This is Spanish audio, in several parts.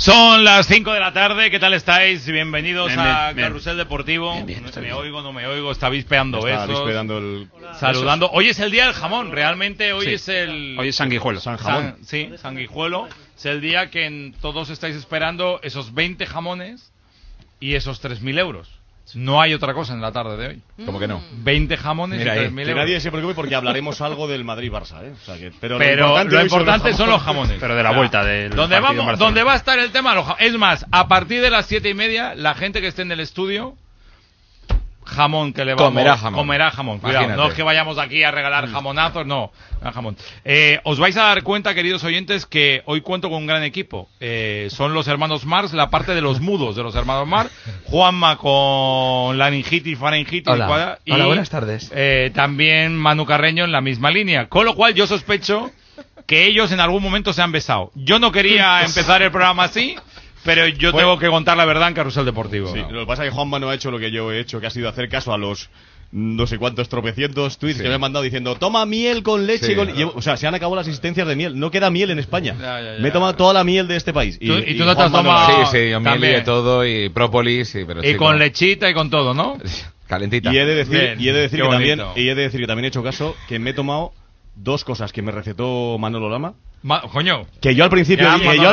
Son las 5 de la tarde, ¿qué tal estáis? Bienvenidos a Carrusel Deportivo. Me oigo, no me oigo, está vispeando besos. Saludando. Hoy es el día del jamón, realmente hoy es el... Hoy es Sanguijuelo. Sí, Sanguijuelo. Es el día que todos estáis esperando esos 20 jamones y esos 3.000 euros. No hay otra cosa en la tarde de hoy. ¿Cómo que no? 20 jamones y 3.000 euros. Que nadie se preocupe porque hablaremos algo del Madrid-Barça, ¿eh? O sea que, pero lo importante son los jamones. Pero de la vuelta del ¿Dónde va a estar el tema? Es más, a partir de las 7:30, la gente que esté en el estudio, jamón que le vamos... Comerá jamón. Cuidado, imagínate. No es que vayamos aquí a regalar jamonazos, no. Jamón. Os vais a dar cuenta, queridos oyentes, que hoy cuento con un gran equipo. Son los hermanos Mars, la parte de los mudos de los hermanos Mars. Juanma con laringitis, faringitis. Hola, buenas tardes. También Manu Carreño en la misma línea. Con lo cual yo sospecho que ellos en algún momento se han besado. Yo no quería empezar el programa así, pero yo tengo que contar la verdad en Carrusel Deportivo. Sí, lo que pasa es que Juanma no ha hecho lo que yo he hecho, que ha sido hacer caso a los no sé cuántos tropecientos tweets que me han mandado diciendo toma miel con leche o sea, se han acabado las existencias de miel, no queda miel en España. Ya. Me he tomado toda la miel de este país. ¿Y tú no te has tomado? Sí, yo miel y de todo, y própolis, y con lechita y con todo, ¿no? Calentita. Y he de decir que también he hecho caso, que me he tomado dos cosas que me recetó Manolo Lama. Coño. Que yo al principio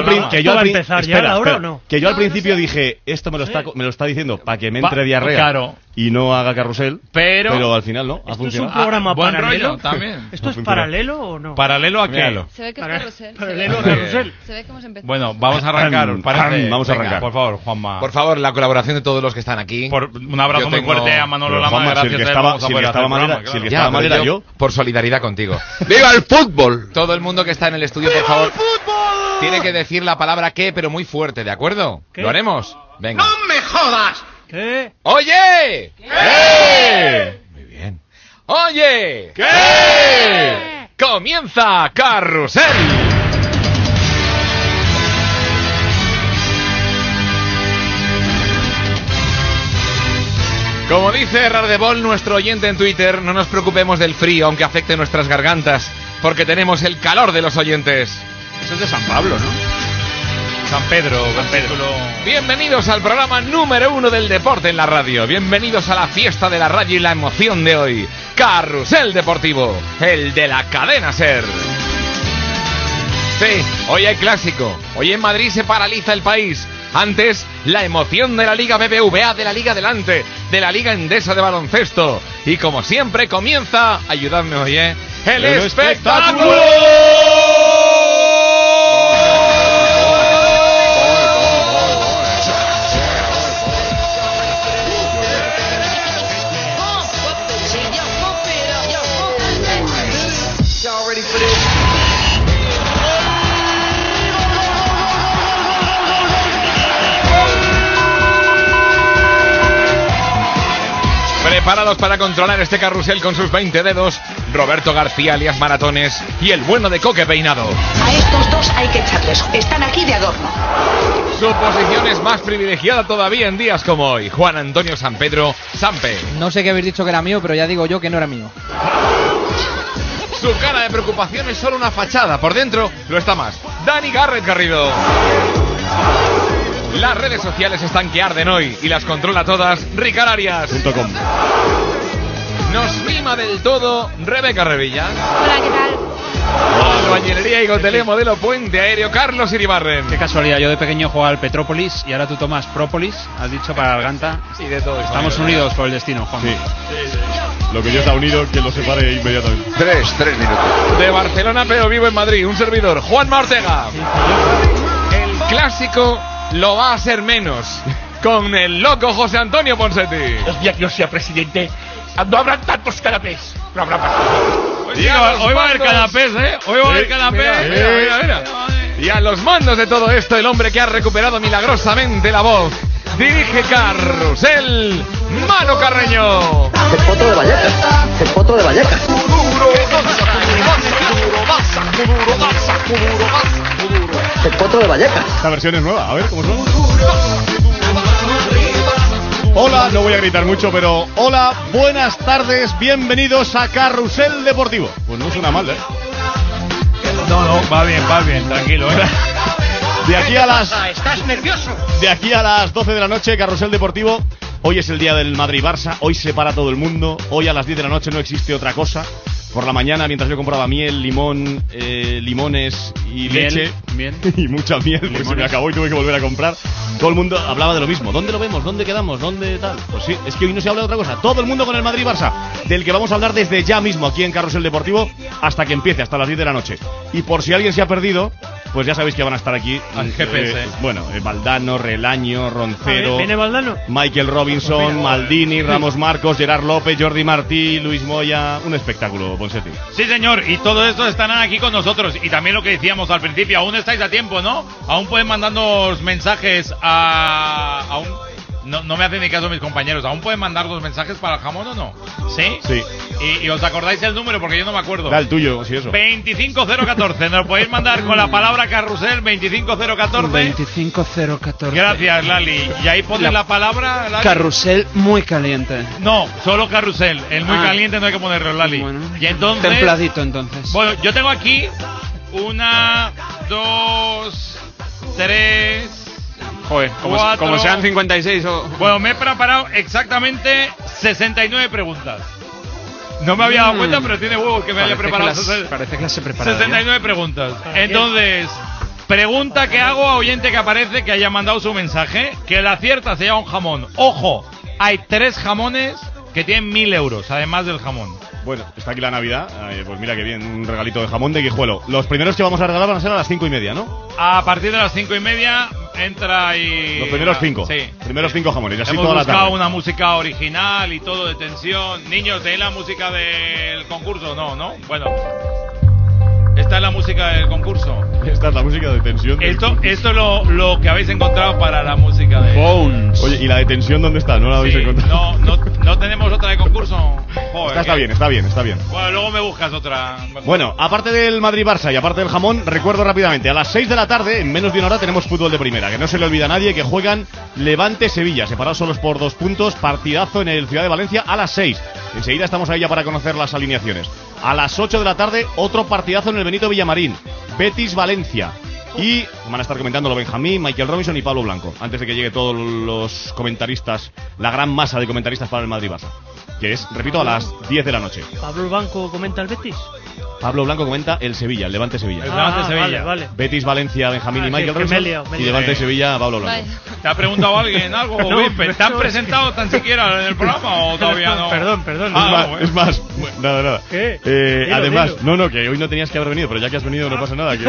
dije, esto me lo está diciendo para que me entre diarrea. Claro. Y no haga carrusel, pero al final no, ha funcionado. ¿Esto es un programa buen paralelo? Rollo, también. ¿Esto es paralelo o no? ¿Paralelo a qué? Se ve que es carrusel. Paralelo a carrusel. Se ve que hemos empezado. Bueno, vamos a arrancar. Vamos a arrancar. Por favor, Juanma. Por favor, la colaboración de todos los que están aquí. Un abrazo muy fuerte a Manolo Lama. Juanma, Gracias. Si el que estaba mal era yo. Por solidaridad contigo. ¡Viva el fútbol! Todo el mundo que está en el estudio, por favor, tiene que decir la palabra que, pero muy fuerte, ¿de acuerdo? ¿Lo haremos? Venga. ¡No me jodas! ¿Qué? ¡Oye! ¿Qué? Muy bien. ¡Oye! ¿Qué? ¡Comienza Carrusel! Como dice Rardebol, nuestro oyente en Twitter, no nos preocupemos del frío, aunque afecte nuestras gargantas, porque tenemos el calor de los oyentes. Eso es de San Pablo, ¿no? San Pedro. Bienvenidos al programa número 1 del deporte en la radio. Bienvenidos a la fiesta de la radio y la emoción de hoy. Carrusel Deportivo, el de la cadena SER. Sí, hoy hay clásico. Hoy en Madrid se paraliza el país. Antes, la emoción de la Liga BBVA, de la Liga Adelante, de la Liga Endesa de baloncesto. Y como siempre comienza, ayudadme hoy, el espectáculo. Preparados para controlar este carrusel con sus 20 dedos, Roberto García alias Maratones y el bueno de Coque Peinado. A estos dos hay que echarles, están aquí de adorno. Su posición es más privilegiada todavía en días como hoy. Juan Antonio San Pedro, Sampe. No sé qué habéis dicho que era mío, pero ya digo yo que no era mío. Su cara de preocupación es solo una fachada, por dentro lo está más. Dani Garrett Garrido. Las redes sociales están que arden hoy y las controla todas Ricard Arias.com. Nos mima del todo Rebeca Revilla. Hola, ¿qué tal? Albañilería y gotelé modelo Puente Aéreo Carlos Iribarren. Qué casualidad, yo de pequeño jugaba al Petrópolis y ahora tú tomas Própolis, has dicho para la garganta. Y de todo. Estamos unidos por el destino, Juan. Sí. Lo que Dios está unido, que lo separe inmediatamente. 3 minutos. De Barcelona pero vivo en Madrid, un servidor, Juanma Ortega. El clásico lo va a ser menos con el loco José Antonio Ponsetti. El día que yo sea presidente, no habrán tantos canapés. No habrá más. Hoy va a haber canapés, Hoy va a haber canapés. Mira. Y a los mandos de todo esto, el hombre que ha recuperado milagrosamente la voz. Dirige Carrusel, Manu Carreño. El potro de Vallecas. El potro de Vallecas. Esta versión es nueva, a ver cómo son. Hola, no voy a gritar mucho, pero hola, buenas tardes, bienvenidos a Carrusel Deportivo. Pues no suena mal, No, va bien, tranquilo, De aquí a las... ¿Estás nervioso? De aquí a las 12 de la noche, Carrusel Deportivo. Hoy es el día del Madrid-Barça. Hoy se para todo el mundo. Hoy a las 10 de la noche no existe otra cosa. Por la mañana, mientras yo compraba miel, limón, limones y leche y mucha miel, pues se me acabó y tuve que volver a comprar. Todo el mundo hablaba de lo mismo. ¿Dónde lo vemos? ¿Dónde quedamos? ¿Dónde tal? Pues sí, es que hoy no se habla de otra cosa. Todo el mundo con el Madrid-Barça, del que vamos a hablar desde ya mismo aquí en Carrusel Deportivo hasta que empiece, hasta las 10 de la noche. Y por si alguien se ha perdido, pues ya sabéis que van a estar aquí Valdano, Relaño, Roncero, ¿Viene Valdano? Michael Robinson, Maldini, Ramos Marcos, Gerard López, Jordi Martí, Luis Moya. Un espectáculo, Ponseti. Sí, señor, y todo esto estarán aquí con nosotros. Y también lo que decíamos al principio, aún estáis a tiempo, ¿no? Aún pueden mandarnos mensajes No me hacen ni caso mis compañeros. ¿Aún pueden mandar los mensajes para el jamón o no? ¿Sí? Sí. ¿Y os acordáis el número? Porque yo no me acuerdo. Da el tuyo, si eso. 25014. Nos lo podéis mandar con la palabra carrusel. 25014. 25014. Gracias, Lali. Y ahí pones la palabra, Lali. Carrusel muy caliente. No, solo carrusel. El muy caliente no hay que ponerlo, Lali. Bueno, y entonces... templadito, entonces. Bueno, yo tengo aquí 1, 2, 3... Joder, como sean 56 o... Bueno, me he preparado exactamente 69 preguntas. No me había dado cuenta, pero tiene huevos que me haya preparado. Parece que las he preparado 69 preguntas. Entonces, pregunta que hago a oyente que aparece que haya mandado su mensaje. Que la acierta se lleva un jamón. ¡Ojo! Hay 3 jamones que tienen 1.000 euros, además del jamón. Bueno, está aquí la Navidad. Pues mira que bien, un regalito de jamón de Guijuelo. Los primeros que vamos a regalar van a ser a las 5:30, ¿no? A partir de las 5:30 entra y... Los primeros 5. Sí. Primeros 5 jamones, y así hemos toda la tarde. buscado una música original y todo de tensión. Niños, ¿tenéis la música del concurso? No. Bueno. Esta es la música del concurso. Esta es la música de tensión. Esto es lo que habéis encontrado para la música de... Bones. Oye, ¿y la de tensión dónde está? ¿No la habéis encontrado? No tenemos otra de concurso. Joder, está bien. Bueno, luego me buscas otra. Bueno, aparte del Madrid-Barça y aparte del jamón, recuerdo rápidamente, a las 6 de la tarde, en menos de una hora, tenemos fútbol de primera. Que no se le olvida a nadie que juegan Levante-Sevilla, separados solos por 2 puntos, partidazo en el Ciudad de Valencia a las 6. Enseguida estamos ahí ya para conocer las alineaciones. A las 8 de la tarde, otro partidazo en el Benito Villamarín, Betis-Valencia. Y van a estar comentándolo Benjamín, Michael Robinson y Pablo Blanco, antes de que llegue todos los comentaristas, la gran masa de comentaristas para el Madrid-Barça, que es, repito, a las 10 de la noche. ¿Pablo Blanco comenta el Betis? Pablo Blanco comenta el Sevilla, el Levante-Sevilla. El Levante-Sevilla. Vale. Betis-Valencia, Benjamín y Michael Robinson. Y Levante-Sevilla, Pablo Blanco. ¿Te ha preguntado alguien algo? ¿Te han presentado tan siquiera en el programa o todavía no? Perdón. Es más, nada. ¿Qué? Además, no, que hoy no tenías que haber venido, pero ya que has venido no pasa nada.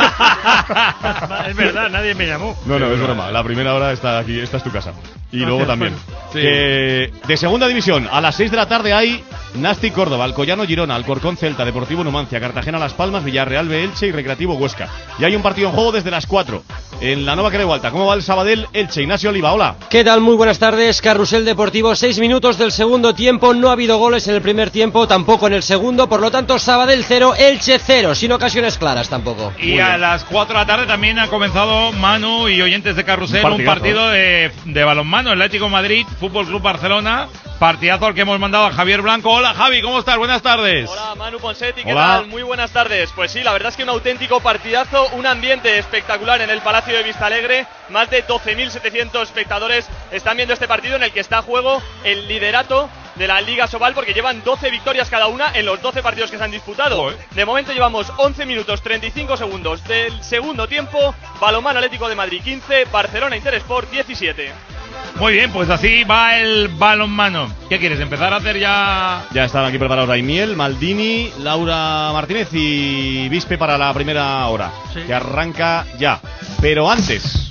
Es verdad, nadie me llamó. No, es broma. La primera hora está aquí, esta es tu casa. Y luego también. Sí. De segunda división, a las 6 de la tarde hay Nasti Córdoba, Alcoyano Girona, Alcorcón Celta, Deportivo Numancia, Cartagena Las Palmas, Villarreal Elche y Recreativo Huesca. Y hay un partido en juego desde las 4 en la Nova Creu Alta. ¿Cómo va el Sabadell Elche? Ignacio Oliva, hola. ¿Qué tal? Muy buenas tardes. Carrusel Deportivo, 6 minutos del segundo tiempo. No ha habido goles en el primer tiempo, tampoco en el segundo. Por lo tanto, Sabadell 0, Elche 0, sin ocasiones claras tampoco. Y a las 4 de la tarde también ha comenzado, Manu y oyentes de Carrusel, un partido de balonmano. Atlético Madrid, Fútbol Club Barcelona. Partidazo al que hemos mandado a Javier Blanco. Hola Javi, ¿cómo estás? Buenas tardes. Hola Manu Ponseti, ¿qué tal? Muy buenas tardes. Pues sí, la verdad es que un auténtico partidazo, un ambiente espectacular en el Palacio de Vistalegre. Más de 12.700 espectadores están viendo este partido en el que está a juego el liderato de la Liga Sobal, porque llevan 12 victorias cada una en los 12 partidos que se han disputado. De momento llevamos 11 minutos 35 segundos del segundo tiempo. Balonmano Atlético de Madrid 15, Barcelona Interesport 17. Muy bien, pues así va el balonmano. ¿Qué quieres? ¿Empezar a hacer ya...? Ya están aquí preparados Daimiel, Maldini, Laura Martínez y Vispe para la primera hora, que arranca ya. Pero antes...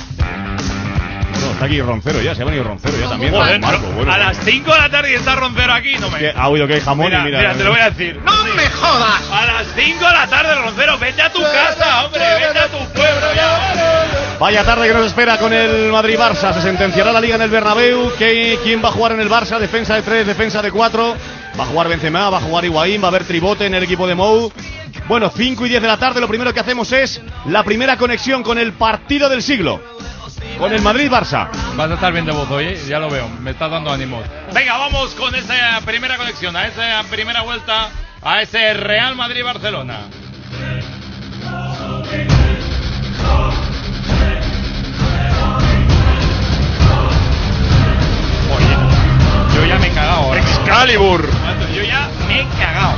No, está aquí Roncero ya, se ha venido Roncero ya también. Joder, a las 5 de la tarde y está Roncero aquí, no me... Ha oído que hay jamón mira, y mira... te lo voy a decir. ¡No me jodas! A las 5 de la tarde, Roncero, vete a tu casa, hombre, vete a tu pueblo ya. Vaya tarde que nos espera con el Madrid-Barça. Se sentenciará la Liga en el Bernabéu. ¿Quién va a jugar en el Barça? Defensa de 3, defensa de 4. Va a jugar Benzema, va a jugar Higuaín, va a haber tribote en el equipo de Mou. Bueno, 5 y 10 de la tarde, lo primero que hacemos es la primera conexión con el partido del siglo, con el Madrid-Barça. Vas a estar bien de voz hoy, ya lo veo, me estás dando ánimos. Venga, vamos con esa primera conexión, a esa primera vuelta, a ese Real Madrid-Barcelona.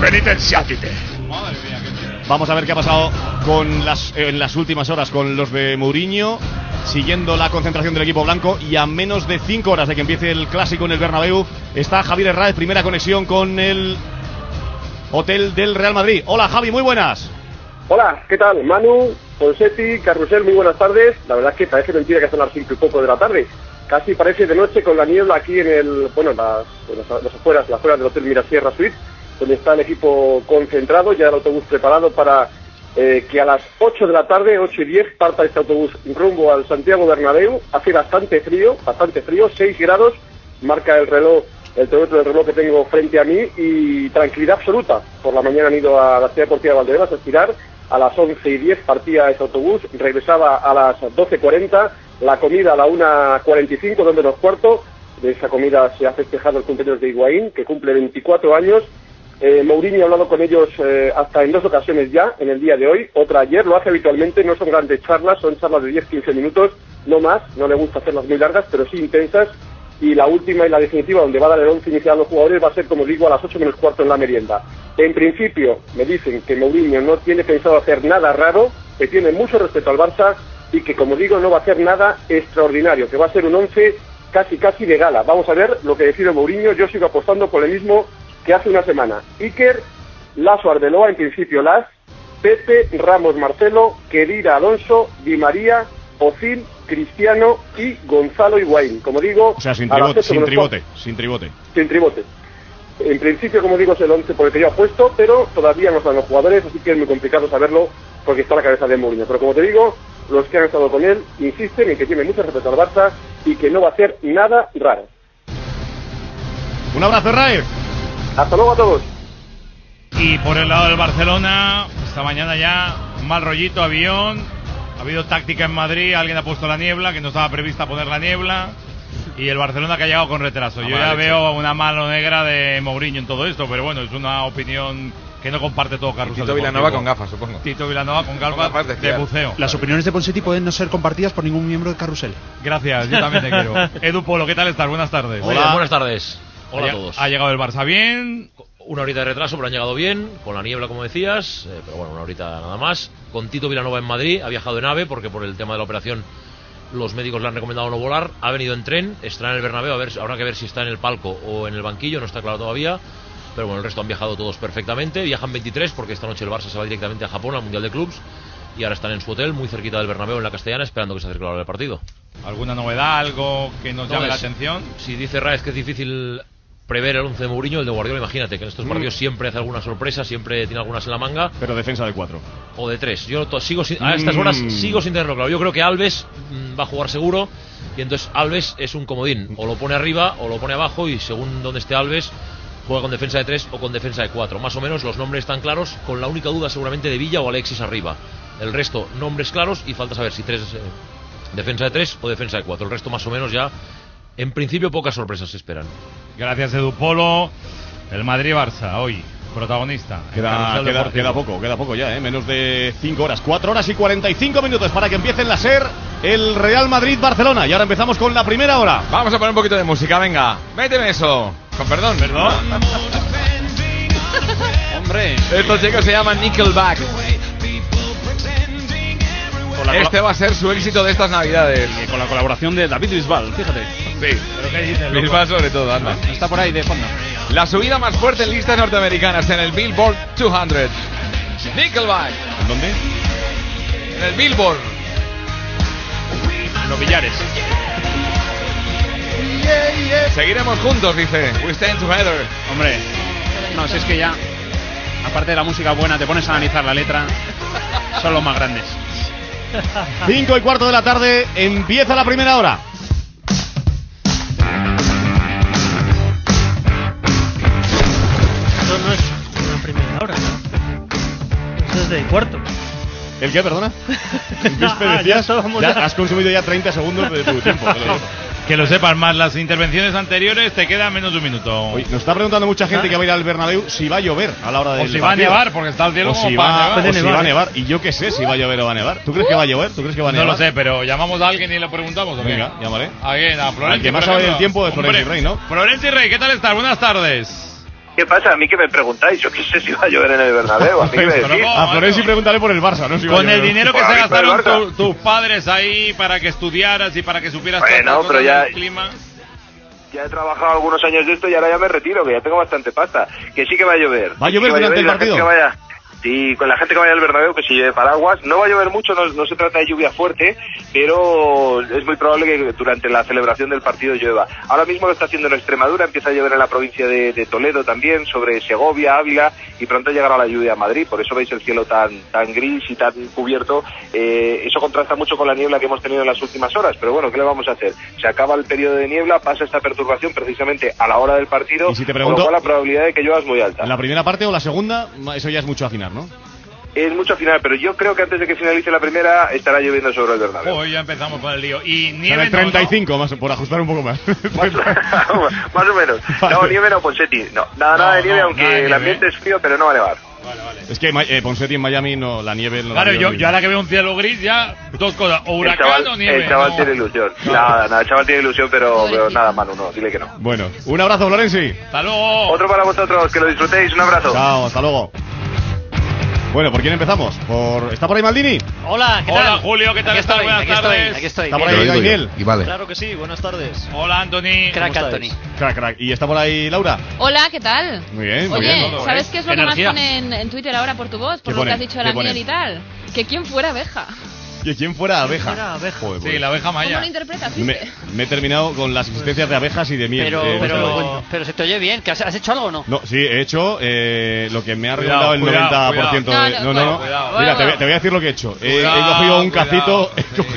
penitenciatite. Vamos a ver qué ha pasado en las últimas horas con los de Mourinho, siguiendo la concentración del equipo blanco, y a menos de 5 horas de que empiece el clásico en el Bernabéu está Javier Herráez, primera conexión con el hotel del Real Madrid. Hola Javi, muy buenas. Hola, ¿qué tal? Manu, Ponseti, Carrusel, muy buenas tardes. La verdad es que parece mentira que son las 5 y poco de la tarde. Casi parece de noche con la niebla aquí en el, las afueras del Hotel Mirasierra Suite, donde está el equipo concentrado, ya el autobús preparado para que a las 8 de la tarde, 8 y 10, parta este autobús rumbo al Santiago Bernabéu. Hace bastante frío, 6 grados, marca el reloj, el termómetro del reloj que tengo frente a mí, y tranquilidad absoluta. Por la mañana han ido a la Ciudad Deportiva de Valdebebas a estirar, a las 11 y 10 partía ese autobús, regresaba a las 12:40, la comida a la 1:45, 2:45, de esa comida se ha festejado el cumpleaños de Higuaín, que cumple 24 años, Mourinho ha hablado con ellos hasta en 2 ocasiones ya, en el día de hoy, otra ayer, lo hace habitualmente, no son grandes charlas, son charlas de 10-15 minutos, no más, no le gusta hacerlas muy largas, pero sí intensas, y la última y la definitiva, donde va a dar el 11 inicial a los jugadores, va a ser, como digo, a las 8:15 en la merienda. En principio, me dicen que Mourinho no tiene pensado hacer nada raro, que tiene mucho respeto al Barça, y que, como digo, no va a hacer nada extraordinario, que va a ser un 11 casi de gala. Vamos a ver lo que decide Mourinho. Yo sigo apostando por el mismo que hace una semana. Iker, Laso, Arbeloa, en principio Las, Pepe, Ramos, Marcelo, Khedira, Alonso, Di María, Ozil, Cristiano y Gonzalo Higuaín. Como digo, o sea, sin tribote. En principio, como digo, es el 11 por el que yo apuesto, pero todavía no están los jugadores, así que es muy complicado saberlo porque está a la cabeza de Mourinho. Pero como te digo, los que han estado con él insisten en que tiene mucho respeto al Barça y que no va a hacer nada raro. Un abrazo, Raif. Hasta luego a todos. Y por el lado del Barcelona, esta mañana ya mal rollito, avión. Ha habido táctica en Madrid, alguien ha puesto la niebla, que no estaba prevista poner la niebla. Y el Barcelona que ha llegado con retraso. Yo ya veo una mano negra de Mourinho en todo esto, pero bueno, es una opinión que no comparte todo Carrusel. Tito Vilanova con gafas, supongo. Tito Vilanova con gafas de buceo. Las opiniones de Ponseti pueden no ser compartidas por ningún miembro de Carrusel. Gracias, yo también te quiero. Edu Polo, ¿qué tal estás? Buenas tardes. Hola, buenas tardes. Hola a todos. ¿Ha llegado el Barça bien? Una horita de retraso, pero han llegado bien, con la niebla, como decías, pero bueno, una horita nada más. Con Tito Vilanova en Madrid, ha viajado en AVE, porque por el tema de la operación los médicos le han recomendado no volar. Ha venido en tren, estará en el Bernabéu, habrá que ver si está en el palco o en el banquillo, no está claro todavía. Pero bueno, el resto han viajado todos perfectamente. Viajan 23 porque esta noche el Barça se va directamente a Japón, al Mundial de Clubs. Y ahora están en su hotel, muy cerquita del Bernabéu, en la Castellana, esperando que se acerque la hora del partido. ¿Alguna novedad, algo que nos llame la atención? Si dice Raez que es difícil prever el 11 de Mourinho, el de Guardiola, imagínate que en estos partidos siempre hace alguna sorpresa, siempre tiene algunas en la manga. Pero defensa de 4. O de 3. Yo sigo a estas horas sigo sin tenerlo claro. Yo creo que Alves va a jugar seguro, y entonces Alves es un comodín. O lo pone arriba o lo pone abajo, y según donde esté Alves, juega con defensa de 3 o con defensa de 4. Más o menos los nombres están claros, con la única duda seguramente de Villa o Alexis arriba. El resto, nombres claros, y falta saber si defensa de 3 o defensa de 4. El resto más o menos ya, en principio, pocas sorpresas se esperan. Gracias, Edu Polo. El Madrid-Barça, hoy, protagonista. Queda poco ya, menos de 5 horas. 4 horas y 45 minutos para que empiecen la SER, el Real Madrid-Barcelona. Y ahora empezamos con la primera hora. Vamos a poner un poquito de música, venga. Méteme eso. Con perdón. Hombre. Estos chicos se llaman Nickelback. Este va a ser su éxito de estas navidades. Y con la colaboración de David Bisbal, fíjate. Sí. ¿Pero qué dices, loco? Bisbal sobre todo, anda. Está por ahí de fondo. La subida más fuerte en listas norteamericanas en el Billboard 200. Nickelback. ¿En dónde? En el Billboard. En los billares. Seguiremos juntos, dice. We stand together. Hombre, no, si es que ya, aparte de la música buena, te pones a analizar la letra, son los más grandes. 5:15 de la tarde, empieza la primera hora. Eso no es una primera hora, ¿no? Eso es de cuarto. ¿El qué, perdona? Decías, has consumido ya 30 segundos de tu tiempo. Que lo sepan más, las intervenciones anteriores te quedan menos de un minuto. Oye, nos está preguntando mucha gente que va a ir al Bernabéu si va a llover a la hora de. O si va a nevar, porque está el cielo como para nevar. O si va a nevar. Y yo qué sé si va a llover o va a nevar. ¿Tú crees que va a llover? ¿Tú crees que va a nevar? No lo sé, pero llamamos a alguien y le preguntamos. Venga, llamaré. ¿A quién? A Florencio. Al que más sabe del tiempo de Florencio Rey, ¿no? Florencio Rey, ¿qué tal estás? Buenas tardes. ¿Qué pasa? ¿A mí qué me preguntáis? Yo qué sé si va a llover en el Bernabéu. ¿A mí qué me decís? A Florenzi pregúntale por el Barça, ¿no? Si con el dinero que se gastaron tus padres ahí para que estudiaras y para que supieras bueno, pero ya el clima. Ya he trabajado algunos años de esto y ahora ya me retiro, que ya tengo bastante pasta. Que sí que va a llover. ¿Va a llover durante el partido? Sí, con la gente que vaya al Bernabéu, que se lleve paraguas. No va a llover mucho, no se trata de lluvia fuerte, pero es muy probable que durante la celebración del partido llueva. Ahora mismo lo está haciendo en Extremadura, empieza a llover en la provincia de Toledo también, sobre Segovia, Ávila, y pronto llegará la lluvia a Madrid. Por eso veis el cielo tan gris y tan cubierto. Eso contrasta mucho con la niebla que hemos tenido en las últimas horas, pero bueno, ¿qué le vamos a hacer? Se acaba el periodo de niebla, pasa esta perturbación precisamente a la hora del partido, ¿y si te pregunto, con lo cual la probabilidad de que llueva es muy alta? ¿La primera parte o la segunda? Eso ya es mucho afinar, ¿no? Es mucho final, pero yo creo que antes de que finalice la primera estará lloviendo sobre el Bernabéu. Hoy ya empezamos con el lío. Y nieve en 35, ¿no? Más, por ajustar un poco más. Más o menos. No, nieve no, Ponseti. No, nada de nieve, aunque el ambiente es frío, pero no va a nevar. Vale. Es que Ponseti en Miami, no, la nieve no. Claro, yo ahora que veo un cielo gris, ya dos cosas, o huracán o nieve. El chaval tiene ilusión. Nada, el chaval tiene ilusión, pero nada, Manu, no, dile que no. Bueno, un abrazo, Florenzi. Hasta luego. Otro para vosotros, que lo disfrutéis, un abrazo. Chao, hasta luego. Bueno, ¿por quién empezamos? ¿Está por ahí Maldini? Hola, ¿qué tal? Hola, Julio, ¿qué tal estás? Buenas tardes. Aquí estoy. ¿Está por ahí Daniel? Claro que sí, buenas tardes. Hola, Anthony. Crack, Anthony. Crack. ¿Y está por ahí Laura? Hola, ¿qué tal? Muy bien, muy Oye, bien. ¿sabes qué es lo que más ponen en Twitter ahora por tu voz? Por lo que has dicho de la miel y tal. Que quién fuera abeja. ¿Que quién fuera abeja? Joder, sí, la abeja maya. ¿Cómo lo interpretas? Me he terminado con las existencias de abejas y de miel. Pero se te oye bien, ¿que has hecho algo o no? No, sí, he hecho lo que me ha recomendado el 90% de... No. Mira, te voy a decir lo que he hecho. He cogido un cacito...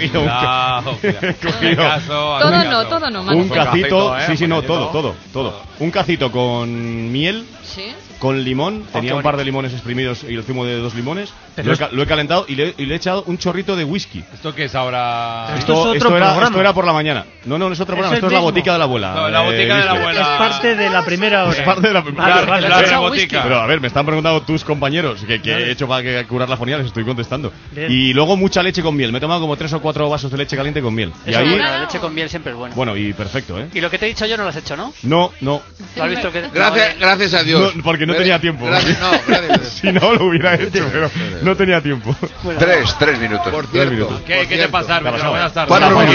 Todo no. Un cacito... Sí, no, todo. Un cacito con miel... ¿Sí? Con limón, tenía un par de limones exprimidos y el zumo de 2 limones. Lo he calentado y le he echado un chorrito de whisky. ¿Esto qué es ahora? Esto era por la mañana. No es otro programa, esto es la botica de la abuela. No, la botica de la abuela. Es parte de la primera hora. Es parte de la primera hora. La botica. Pero a ver, me están preguntando tus compañeros que he hecho para curar la fonía, les estoy contestando. Bien. Y luego mucha leche con miel. Me he tomado como 3 o 4 vasos de leche caliente con miel. Y ahí la leche con miel siempre es bueno. Bueno, y perfecto, ¿eh? Y lo que te he dicho yo no lo has hecho, ¿no? No. ¿Lo has visto que... Gracias a Dios. No, porque no tenía tiempo. Gracias. Si no, lo hubiera hecho, pero no tenía tiempo. 3 minutos. Por cierto. ¿Qué te pasa, Árbitro? Buenas tardes.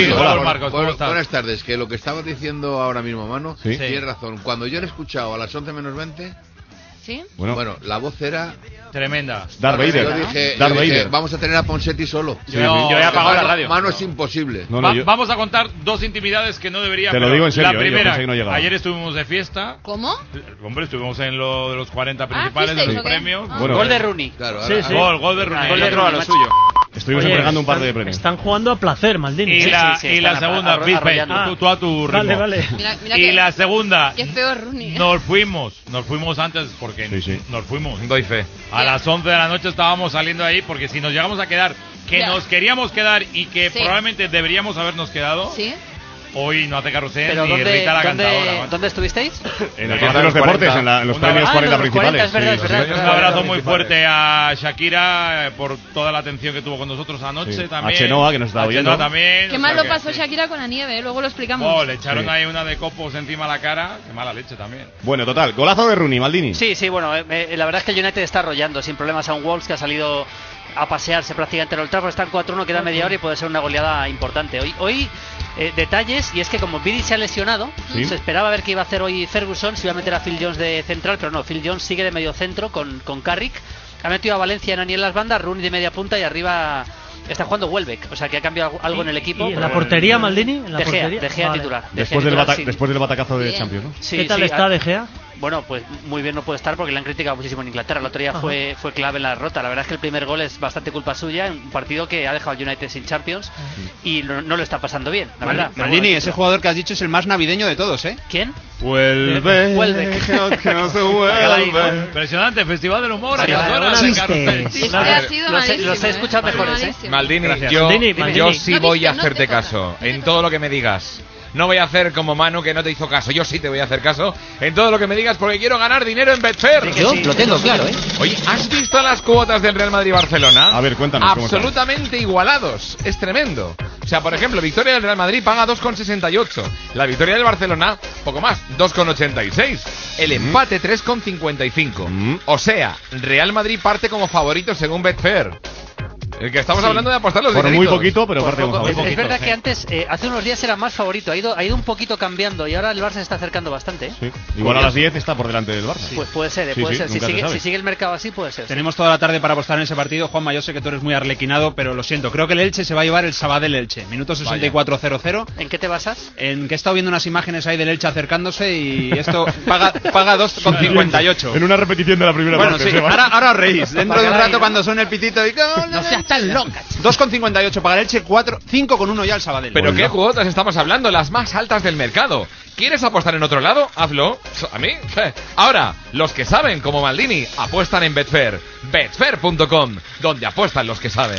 Buenas tardes. Que lo que estaba diciendo ahora mismo, Manu, ¿sí? Tienes razón. Cuando yo lo he eschado a las 11 menos 20... ¿Sí? Bueno, la voz era... tremenda. Darth Vader. Yo dije, vamos a tener a Ponseti solo. Yo he apagado la radio. Mano, es imposible. Vamos a contar 2 intimidades que no debería. Te lo digo en serio. La primera, yo no ayer estuvimos de fiesta. ¿Cómo? Hombre, estuvimos en lo de los 40 principales de los premios. Bueno, gol de Rooney. Claro, sí. Gol de Rooney. Gol de Rooney, lo suyo. Estuvimos entregando un par de premios. Están jugando a placer, Maldini. Y la segunda, tú a tu ritmo. Vale. Mira y la segunda, qué feo Rooney. Nos fuimos antes porque nos fuimos. Doy fe. A las 11 de la noche estábamos saliendo ahí porque si nos llegamos a quedar, nos queríamos quedar y que probablemente deberíamos habernos quedado. Sí. Hoy no hace carrusel ni Rita la cantadora. ¿Dónde estuvisteis? En el Palacio de los Deportes, en los premios 40 principales. Un abrazo muy fuerte a Shakira por toda la atención que tuvo con nosotros anoche también. A Chenoa, que nos estaba viendo. También. Qué mal lo pasó Shakira con la nieve, luego lo explicamos. Le echaron ahí una de copos encima la cara. Qué mala leche también. Bueno, total. Golazo de Rooney, Maldini. Sí, bueno, la verdad es que el United está arrollando sin problemas a un Wolves que ha salido a pasearse prácticamente en el Trafford. Están 4-1, queda media hora y puede ser una goleada importante. Hoy detalles, y es que como Vidi se ha lesionado, se esperaba ver qué iba a hacer hoy Ferguson, si iba a meter a Phil Jones de central, pero no, Phil Jones sigue de medio centro con Carrick. Ha metido a Valencia y Nani en las bandas, Rooney de media punta y arriba está jugando Welbeck, o sea que ha cambiado algo en el equipo. ¿Y en la portería, Maldini? De Gea titular. Después del batacazo de Champions, ¿no? ¿Qué tal está De Gea? Bueno, pues muy bien no puede estar porque le han criticado muchísimo en Inglaterra. El otro día fue clave en la derrota. La verdad es que el primer gol es bastante culpa suya en un partido que ha dejado al United sin Champions y no lo está pasando bien, la verdad. Maldini, ese jugador que has dicho es el más navideño de todos, ¿eh? ¿Quién? Welbeck. Impresionante, Festival del Humor. Los he escuchado mejores, ¿eh? Maldini, yo sí voy a hacerte caso en todo lo que me digas. No voy a hacer como Manu, que no te hizo caso. Yo sí te voy a hacer caso en todo lo que me digas porque quiero ganar dinero en Betfair. Yo lo tengo claro, ¿eh? Oye, ¿has visto las cuotas del Real Madrid-Barcelona? A ver, cuéntanos. Absolutamente igualados. Es tremendo. O sea, por ejemplo, victoria del Real Madrid paga 2,68. La victoria del Barcelona, poco más, 2,86. el empate 3,55. O sea, Real Madrid parte como favorito según Betfair. El que estamos hablando de apostar los por distritos. muy poquito, pero parte como favorito. Es verdad que antes, hace unos días era más favorito, ha ido un poquito cambiando y ahora el Barça se está acercando bastante. Sí. Igual a las 10 está por delante del Barça. Pues puede ser, Si sigue el mercado así, puede ser. Tenemos toda la tarde para apostar en ese partido. Juanma, yo sé que tú eres muy arlequinado, pero lo siento. Creo que el Elche se va a llevar el Sabadell-Elche. Minuto 64-0-0. ¿En qué te basas? En que he estado viendo unas imágenes ahí del Elche acercándose y esto paga 2,58. En una repetición de la primera parte. Bueno, sí, ahora os reís. Dentro de un rato cuando suene el pitito y... No seas tan loca. 2,58 para el Elche, 5,1 ya el Sabadell. ¿Pero qué cuotas estamos hablando? Las más altas del mercado. ¿Quieres apostar en otro lado? Hazlo. ¿A mí? Ahora, los que saben, como Maldini, apuestan en Betfair. Betfair.com, donde apuestan los que saben.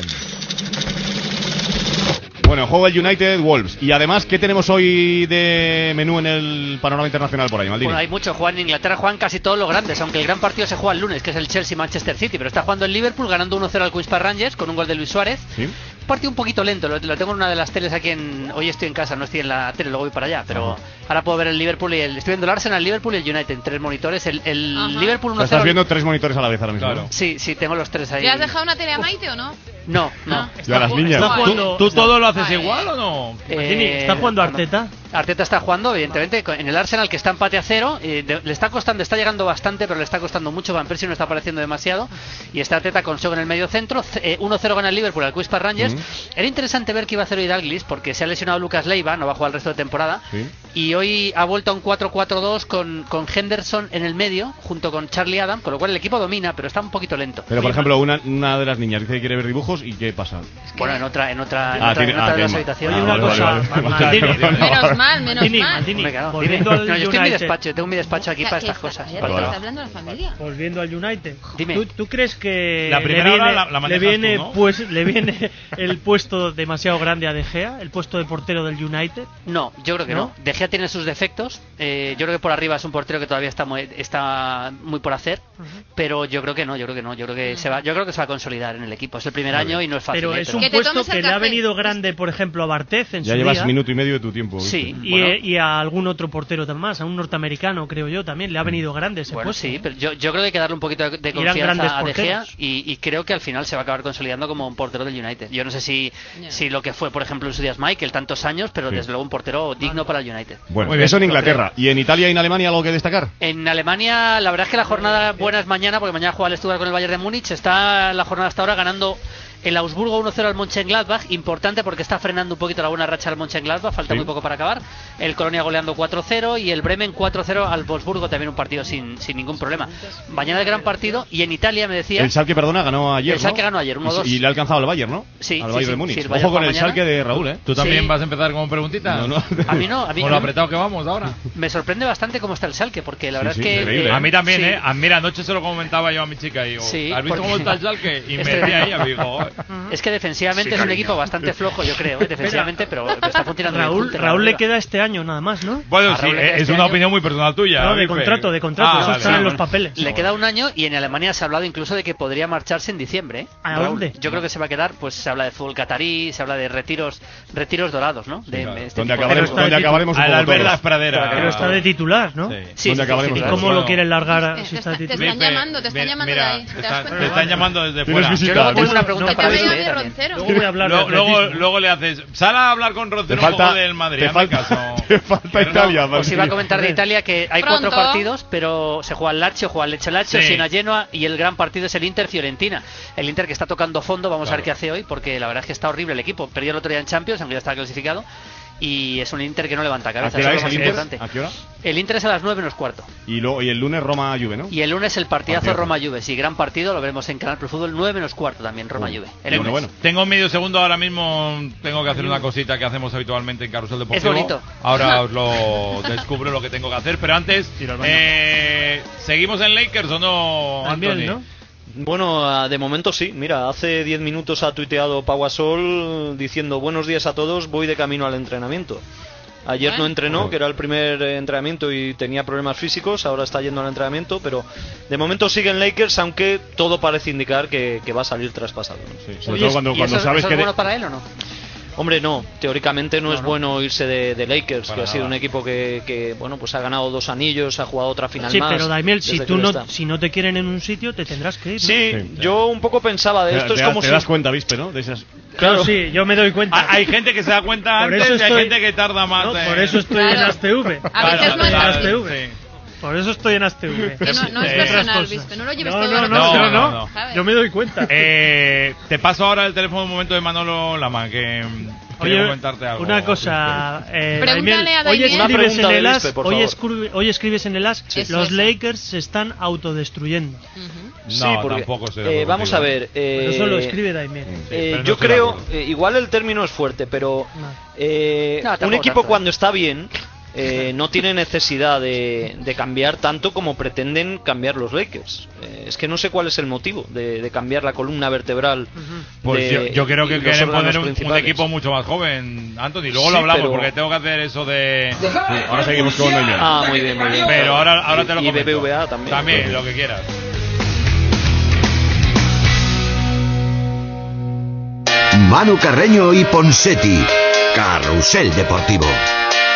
Bueno, juega el United Wolves. Y además, ¿qué tenemos hoy de menú en el panorama internacional por ahí, Maldini? Bueno, hay mucho. En Inglaterra juegan casi todos los grandes, aunque el gran partido se juega el lunes, que es el Chelsea-Manchester City. Pero está jugando el Liverpool ganando 1-0 al Queen's Park Rangers con un gol de Luis Suárez. ¿Sí? Partido un poquito lento, lo tengo en una de las teles aquí hoy estoy en casa, no estoy en la tele, luego voy para allá, pero ahora puedo ver el Liverpool y estoy viendo el Arsenal, el Liverpool y el United en 3 monitores, el Liverpool 1-0. Estás viendo 3 monitores a la vez ahora mismo, claro. ¿No? Sí, tengo los 3 ahí. ¿Le has dejado una tele a Maite o no? No. ¿Y a las niñas? ¿Tú todo lo haces igual o no? ¿Está jugando Arteta? Arteta está jugando, evidentemente, en el Arsenal, que está empate a 0. Le está costando, está llegando bastante, pero le está costando mucho. Van Persie no está apareciendo demasiado. Y está Arteta con Sog en el medio centro. 1-0 gana el Liverpool al Queen's Park Rangers. Era interesante ver que iba a hacer hoy Dalglish, porque se ha lesionado Lucas Leiva, no va a jugar el resto de temporada. Y hoy ha vuelto a un 4-4-2 con Henderson en el medio, junto con Charlie Adam, con lo cual el equipo domina, pero está un poquito lento. Pero, por ejemplo, una de las niñas dice que quiere ver dibujos, ¿y qué pasa? Bueno, en otra de las habitaciones. Una cosa, menos mal. Yo estoy en mi despacho, tengo mi despacho aquí para estas cosas. ¿Estás hablando de la familia? Volviendo al United. Dime. ¿Tú crees que la primera hora le viene, pues, le viene el puesto demasiado grande a De Gea, el puesto de portero del United? No, yo creo que no. De Gea tiene sus defectos. Yo creo que por arriba es un portero que todavía está muy por hacer, pero yo creo que no. Yo creo que se va a consolidar en el equipo. Es el primer año y no es fácil. Pero es un puesto que le ha venido grande, por ejemplo, a Barthez en su día. Ya llevas minuto y medio de tu tiempo. Sí. Y a algún otro portero más, a un norteamericano, creo yo, también le ha venido grande ese puesto. Sí, pero yo creo que hay que darle un poquito de confianza a De Gea y creo que al final se va a acabar consolidando como un portero del United. Yo no sé si lo que fue, por ejemplo, en su día Michael, tantos años, pero desde luego un portero digno para el United. Bueno, eso en Inglaterra. ¿Y en Italia y en Alemania algo que destacar? En Alemania, la verdad es que la jornada buena es mañana, porque mañana juega el Stuttgart con el Bayern de Múnich. Está la jornada hasta ahora ganando el Augsburgo 1-0 al Mönchengladbach, importante porque está frenando un poquito la buena racha al Mönchengladbach, falta muy poco para acabar. El Colonia goleando 4-0 y el Bremen 4-0 al Wolfsburgo, también un partido sin ningún problema. Mañana el gran partido. Y en Italia me decía... El Schalke, ganó ayer, El Schalke ganó ayer, 1-2. Y le ha alcanzado al Bayern, ¿no? Sí. Al Bayern de Múnich. Sí, ojo con el Schalke de Raúl, ¿eh? ¿Tú también vas a empezar como preguntita? No. A mí no. Con lo apretado que vamos ahora. Me sorprende bastante cómo está el Schalke, porque la verdad es que... Increíble, a mí también, ¿eh? Mira, anoche se lo comentaba yo a mi chica y digo, ¿has visto cómo está el Schalke? Y me decía ella, me dijo... Es que defensivamente es un equipo bastante flojo, yo creo, defensivamente, pero está funcionando bien. Raúl le queda este año nada más, ¿no? Bueno, sí, es una opinión muy personal tuya. No, de contrato, eso está en los papeles. Le queda un año y en Alemania se ha hablado incluso de que podría marcharse en diciembre. ¿A dónde? Yo creo que se va a quedar, pues se habla de fútbol catarí, se habla de retiros dorados, ¿no? Donde acabaremos a la Alberta Pradera. Pero está de titular, ¿no? Sí. ¿Y cómo lo quieren largar si está de titular? Te están llamando de ahí. Te están llamando desde fuera. Yo tengo una pregunta para Luego le haces, sal a hablar con Roncero un poco del Madrid. Te falta Italia. Os iba a comentar de Italia que hay 4 partidos, pero se juega el Lazio, juega el Lecce, Siena Genoa, y el gran partido es el Inter-Fiorentina. El Inter que está tocando fondo, vamos a ver qué hace hoy, porque la verdad es que está horrible el equipo. Perdió el otro día en Champions, aunque ya está clasificado. Y es un Inter que no levanta cabeza. ¿A qué hora es el Inter? ¿A qué hora? El Inter es a las 9:15. Y el lunes Roma-Juve, ¿no? Y el lunes el partidazo Roma-Juve. Sí, gran partido, lo veremos en Canal Pro Fútbol, 9:15 también, Roma-Juve. Bueno. Tengo medio segundo ahora mismo, tengo que hacer una cosita que hacemos habitualmente en Carrusel Deportivo. Es bonito. Ahora os lo descubro lo que tengo que hacer, pero antes, ¿seguimos en Lakers o no, Anthony? ¿No? Bueno, de momento sí. Mira, hace 10 minutos ha tuiteado Pau Gasol diciendo: buenos días a todos, voy de camino al entrenamiento. Ayer no entrenó, que era el primer entrenamiento y tenía problemas físicos, ahora está yendo al entrenamiento, pero de momento sigue en Lakers, aunque todo parece indicar que va a salir traspasado. Sí, sobre todo cuando sabes que... ¿Es bueno para él o no? Hombre, no, teóricamente no es bueno irse de Lakers, que ha sido un equipo que bueno, pues ha ganado 2 anillos, ha jugado otra final más. Sí, pero Daimiel, si no te quieren en un sitio, te tendrás que ir, ¿no? Sí, yo un poco pensaba de esto, es como te das cuenta, Vispe, ¿no? De esas... Claro, sí, yo me doy cuenta. Hay gente que se da cuenta antes y hay gente que tarda más. No, por eso estoy en ASTV. A veces no es ASTV. Por eso estoy en ASTV. No es personal, Vispe, no lo lleves todo. No. Yo me doy cuenta. Te paso ahora el teléfono un momento de Manolo Lama, que quiero comentarte algo. Una cosa, pregúntale a hoy escribes en el AS, hoy escribes en el AS, los Lakers se están autodestruyendo. Sí, porque, tampoco sé. Vamos a ver. Eso lo escribe Daimiel. Yo creo, igual el término es fuerte, pero un equipo cuando está bien no tiene necesidad de cambiar tanto como pretenden cambiar los Lakers. Es que no sé cuál es el motivo de cambiar la columna vertebral. Pues yo creo que quieren poner un equipo mucho más joven, Anthony. Luego lo hablamos, porque tengo que hacer eso de... Sí, ahora seguimos con Daimiel. Muy bien. Pero ahora te lo comento. Y BBVA también. También, lo que quieras. Manu Carreño y Ponseti. Carrusel Deportivo.